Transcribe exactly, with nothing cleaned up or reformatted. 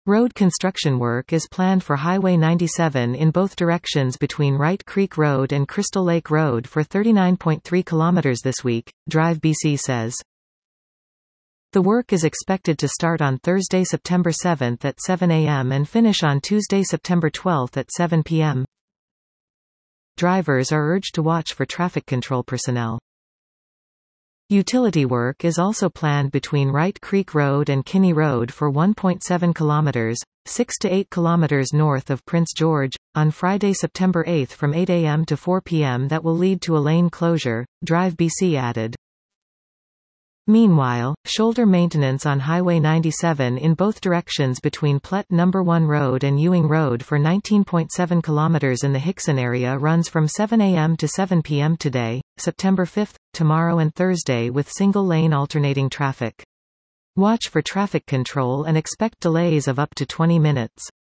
Road construction work is planned for Highway ninety-seven in both directions between Wright Creek Road and Crystal Lake Road for thirty-nine point three kilometers this week, Drive B C says. The work is expected to start on Thursday, September seventh at seven a m and finish on Tuesday, September twelfth at seven p m Drivers are urged to watch for traffic control personnel. Utility work is also planned between Wright Creek Road and Kinney Road for one point seven kilometers, six to eight kilometers north of Prince George, on Friday, September eighth from eight a m to four p m that will lead to a lane closure, Drive B C added. Meanwhile, shoulder maintenance on Highway ninety-seven in both directions between Plett Number one Road and Ewing Road for nineteen point seven kilometers in the Hickson area runs from seven a m to seven p m today, September fifth, tomorrow and Thursday with single-lane alternating traffic. Watch for traffic control and expect delays of up to twenty minutes.